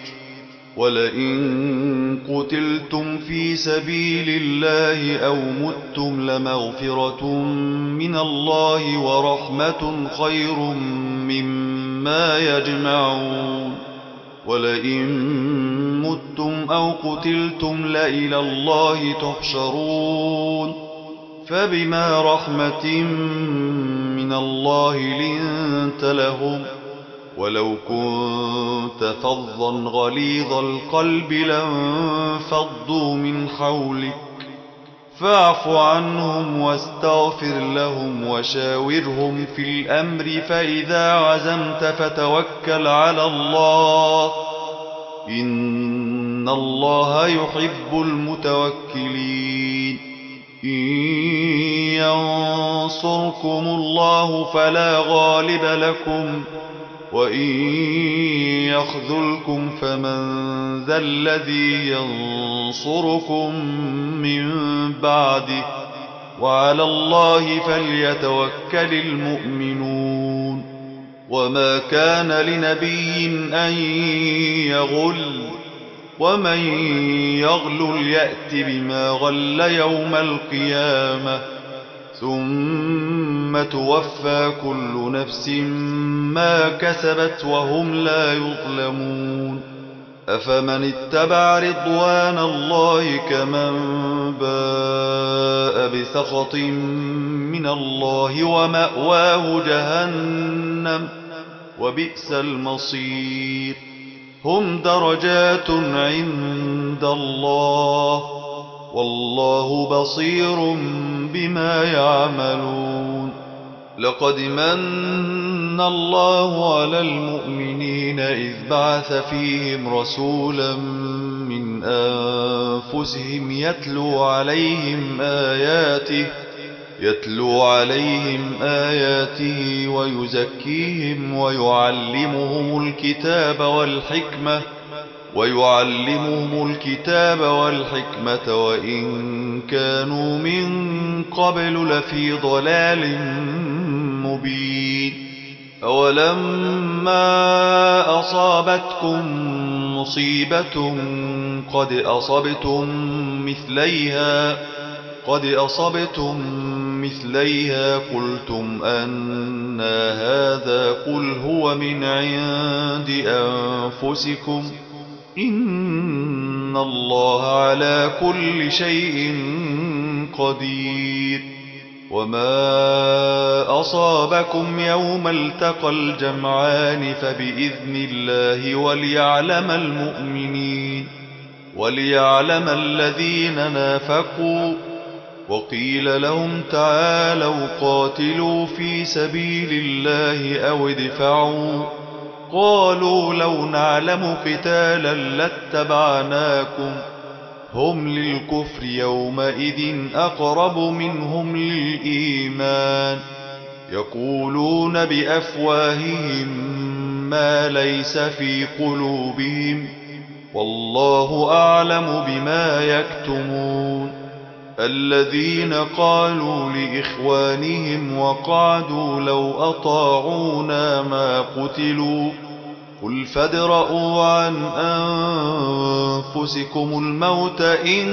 A: ولئن قتلتم في سبيل الله أو متم لمغفرة من الله ورحمة خير مما يجمعون ولئن متم أو قتلتم لإلى الله تحشرون فبما رحمة من الله لنت لهم ولو كنت فظا غليظ القلب لانفضوا من حولك فاعف عنهم واستغفر لهم وشاورهم في الأمر فإذا عزمت فتوكل على الله إن الله يحب المتوكلين إن ينصركم الله فلا غالب لكم وإن يخذلكم فمن ذا الذي ينصركم من بعده وعلى الله فليتوكل المؤمنون وما كان لنبي أن يغل ومن يغل يأت بما غل يوم القيامة ثم توفى كل نفس ما كسبت وهم لا يظلمون أفمن اتبع رضوان الله كمن باء بسخط من الله ومأواه جهنم وبئس المصير هم درجات عند الله والله بصير بما يعملون لقد من الله على المؤمنين إذ بعث فيهم رسولا من أنفسهم يتلو عليهم آياته يتلو عليهم آياته ويزكيهم ويعلمهم الكتاب والحكمة ويعلمهم الكتاب والحكمة وإن كانوا من قبل لفي ضلال مبين أولما أصابتكم مصيبة قد أصبتم مثليها قد أصبتم مثليها قلتم أنى هذا قل هو من عند أنفسكم إن الله على كل شيء قدير. وما أصابكم يوم التقى الجمعان فبإذن الله وليعلم المؤمنين وليعلم الذين نافقوا. وقيل لهم تعالوا قاتلوا في سبيل الله أو ادفعوا قالوا لو نعلم قتالا لاتبعناكم هم للكفر يومئذ أقرب منهم للإيمان يقولون بأفواههم ما ليس في قلوبهم والله أعلم بما يكتمون. الذين قالوا لإخوانهم وقعدوا لو أطاعونا ما قتلوا قل فادرءوا عن أنفسكم الموت إن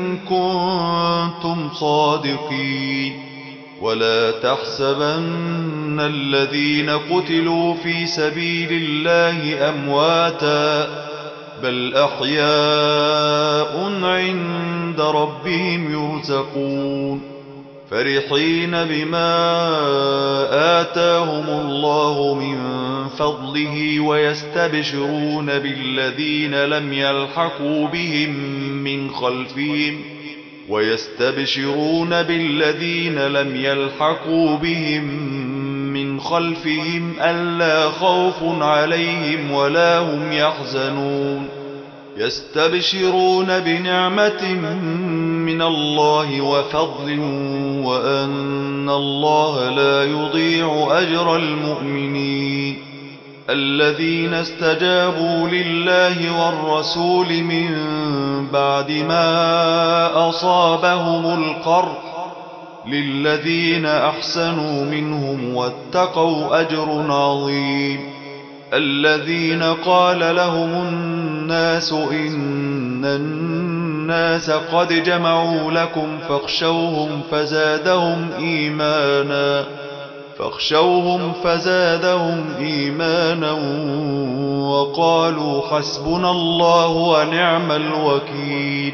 A: كنتم صادقين ولا تحسبن الذين قتلوا في سبيل الله أمواتا بل أحياء عند ربهم يرزقون فرحين بما آتاهم الله من فضله ويستبشرون بالذين لم يلحقوا بهم من خلفهم ويستبشرون بالذين لم يلحقوا بهم من خلفهم ألا خوف عليهم ولا هم يحزنون يستبشرون بنعمة من الله وفضل وأن الله لا يضيع أجر المؤمنين. الذين استجابوا لله والرسول من بعد ما أصابهم القرح للذين أحسنوا منهم واتقوا أجر عظيم. الذين قال لهم الناس إن الناس قد جمعوا لكم فاخشوهم فزادهم إيمانا فاخشوهم فزادهم إيمانا وقالوا حسبنا الله ونعم الوكيل.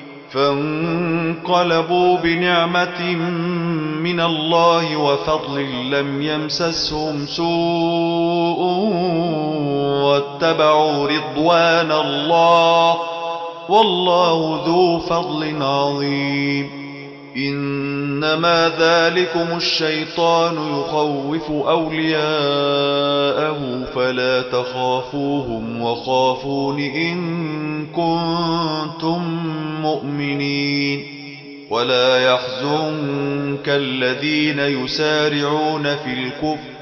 A: فانقلبوا بنعمة من الله وفضل لم يمسسهم سوء واتبعوا رضوان الله والله ذو فضل عظيم. إنما ذلكم الشيطان يخوف أولياءه فلا تخافوهم وخافون إن كنتم مؤمنين. ولا يحزنك الذين يسارعون في الكفر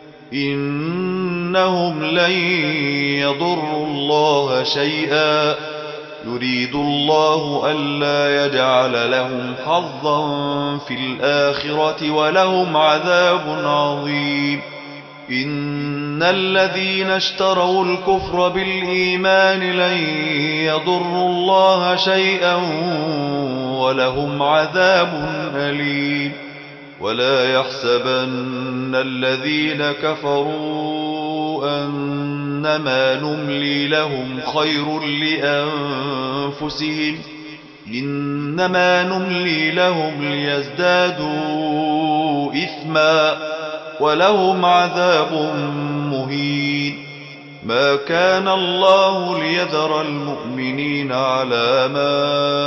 A: إنهم لن يضروا الله شيئا يريد الله ألا يجعل لهم حظا في الآخرة ولهم عذاب عظيم. إن الذين اشتروا الكفر بالإيمان لن يضروا الله شيئا ولهم عذاب أليم. ولا يحسبن الذين كفروا أنما نملي لهم خير لأنفسهم إنما نملي لهم ليزدادوا إثما ولهم عذاب مهين. ما كان الله ليذر المؤمنين على ما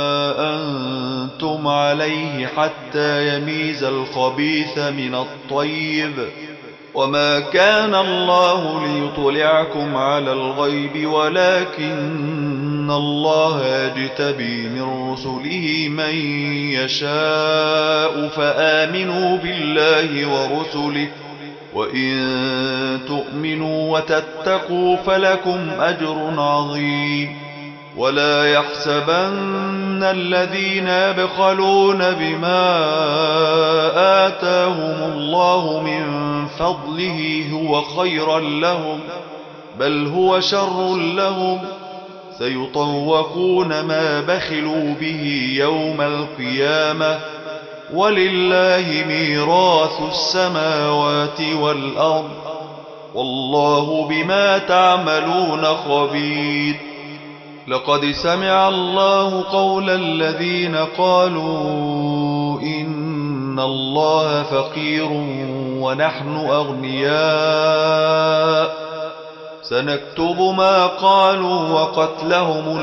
A: أنتم عليه حتى يميز الخبيث من الطيب وما كان الله ليطلعكم على الغيب ولكن الله يجتبي من رسله من يشاء فآمنوا بالله ورسله وإن تؤمنوا وتتقوا فلكم أجر عظيم. ولا يحسبن الذين يبخلون بما آتاهم الله من فضله هو خيرا لهم، بل هو شر لهم، سيطوقون ما بخلوا به يوم القيامة، ولله ميراث السماوات والأرض، والله بما تعملون خبير. لقد سمع الله قول الذين قالوا إن الله فقير ونحن أغنياء، سنكتب ما قالوا وقتلهم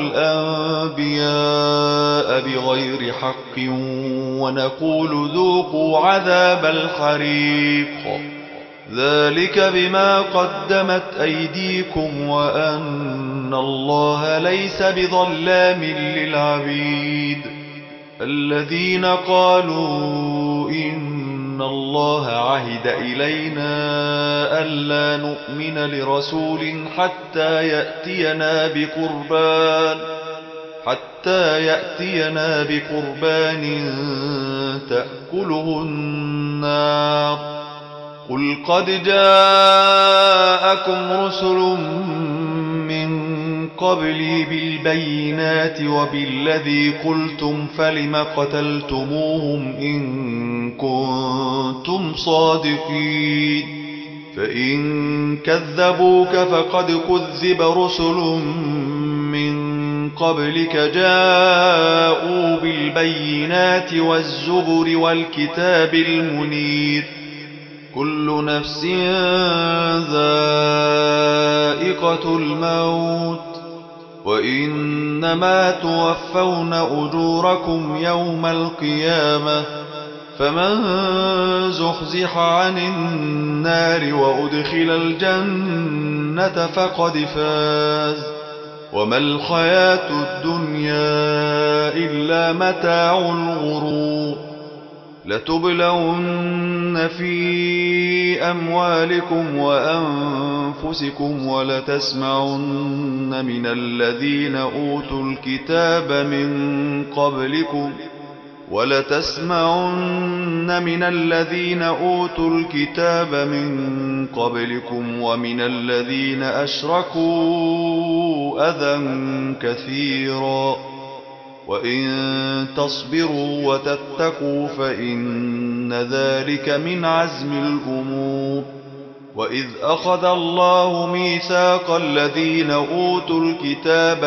A: الأنبياء بغير حق، ونقول ذوقوا عذاب الحريق، ذلك بما قدمت أيديكم وأن الله ليس بظلام للعبيد. الذين قالوا إن الله عهد إلينا ألا نؤمن لرسول حتى يأتينا بقربان حتى يأتينا بقربان تأكله النار، قل قد جاءكم رسل من قبلي بالبينات وبالذي قلتم فلم قتلتموهم إن كنتم صادقين، فإن كذبوك فقد كذب رسل من قبلك جاءوا بالبينات والزبر والكتاب المنير، كل نفس ذائقة الموت، وإنما توفون أجوركم يوم القيامة، فمن زحزح عن النار وأدخل الجنة فقد فاز، وما الحياة الدنيا إلا متاع الغرور. لتبلون في أموالكم وأنفسكم ولتسمعن من الذين أوتوا الكتاب من قبلكم ولتسمعن من الذين أوتوا الكتاب من قبلكم ومن الذين أشركوا أذى كثيرا، وإن تصبروا وتتقوا فإن ذلك من عزم الأمور. وإذ أخذ الله ميثاق الذين أوتوا الكتاب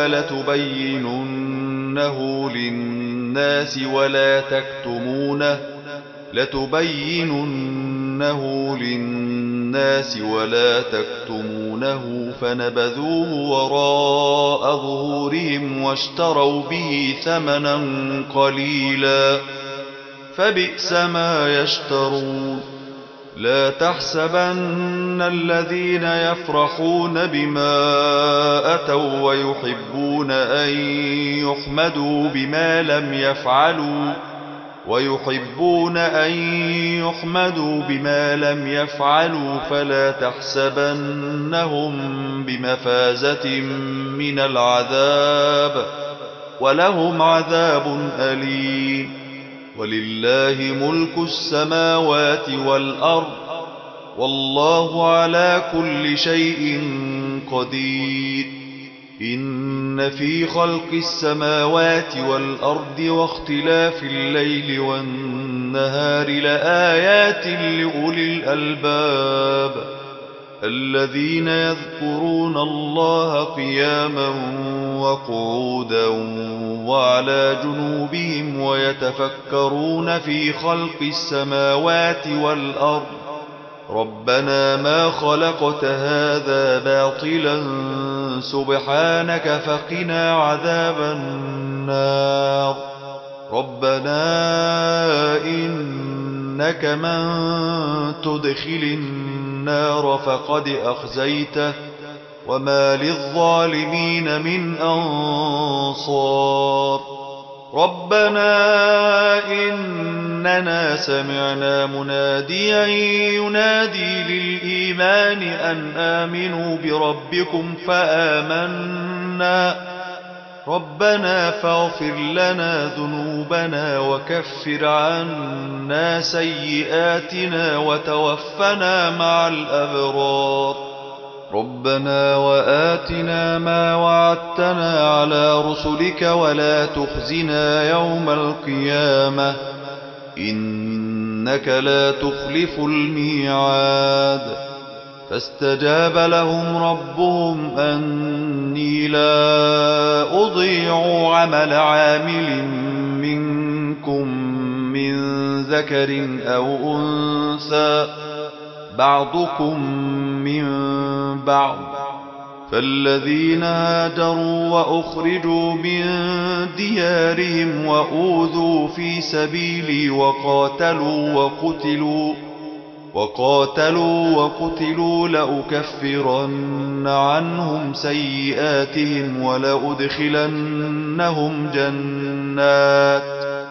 A: لتبيننه للناس ولا تكتمونه لتبيننه للناس ولا تكتمونه فنبذوه وراء ظهورهم واشتروا به ثمنا قليلا، فبئس ما يشترون. لا تحسبن الذين يفرحون بما أتوا ويحبون أن يحمدوا بما لم يفعلوا ويحبون أن يحمدوا بما لم يفعلوا فلا تحسبنهم بمفازة من العذاب، ولهم عذاب أليم. ولله ملك السماوات والأرض، والله على كل شيء قدير. إن في خلق السماوات والأرض واختلاف الليل والنهار لآيات لأولي الألباب، الذين يذكرون الله قياما وقعودا وعلى جنوبهم ويتفكرون في خلق السماوات والأرض ربنا ما خلقت هذا باطلا سبحانك فقنا عذاب النار. ربنا إنك من تدخل النار فقد أخزيته وما للظالمين من أنصار. ربنا إننا سمعنا مناديا ينادي للإيمان أن آمنوا بربكم فآمنا ربنا فاغفر لنا ذنوبنا وكفر عنا سيئاتنا وتوفنا مع الأبرار ربنا وآتنا ما وعدتنا على رسلك ولا تخزنا يوم القيامة إنك لا تخلف الميعاد فاستجاب لهم ربهم أني لا أضيع عمل عامل منكم من ذكر أو أنثى بعضكم من بعض فالذين هاجروا وأخرجوا من ديارهم وأوذوا في سبيلي وقاتلوا وقتلوا وقاتلوا وقتلوا لأكفرن عنهم سيئاتهم ولأدخلنهم جنات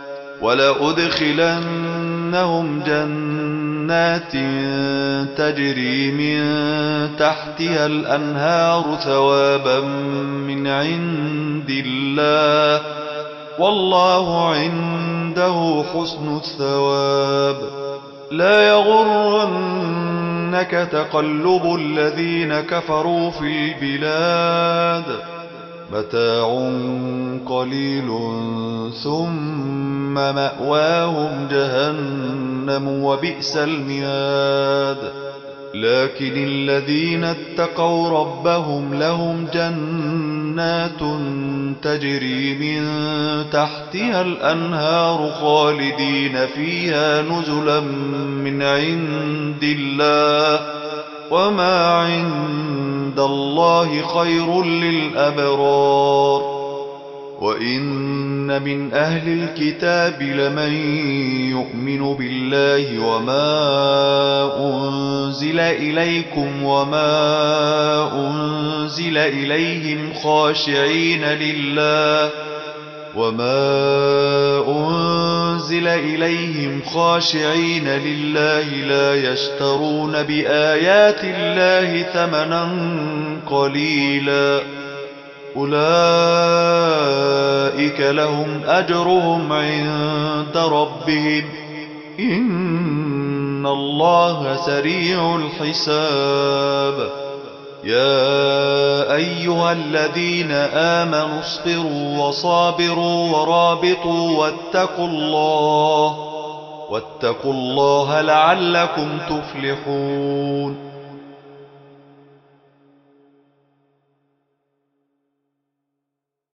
A: ولأدخلنهم جنات تجري من تحتها الأنهار ثوابا من عند الله والله عنده حسن الثواب لا يغرنك تقلب الذين كفروا في البلاد متاع قليل ثم مأواهم جهنم وبئس المهاد لكن الذين اتقوا ربهم لهم جنات تجري من تحتها الأنهار خالدين فيها نزلا من عند الله وما عند الله خير للأبرار وإن من أهل الكتاب لمن يؤمن بالله وما أنزل إليكم وما أنزل إليهم خاشعين لله وما أنزل إليهم خاشعين لله لا يشترون بآيات الله ثمنا قليلا أولئك لهم أجرهم عند ربهم إن الله سريع الحساب يا أيها الذين آمنوا اصبروا وصابروا ورابطوا واتقوا الله واتقوا الله لعلكم تفلحون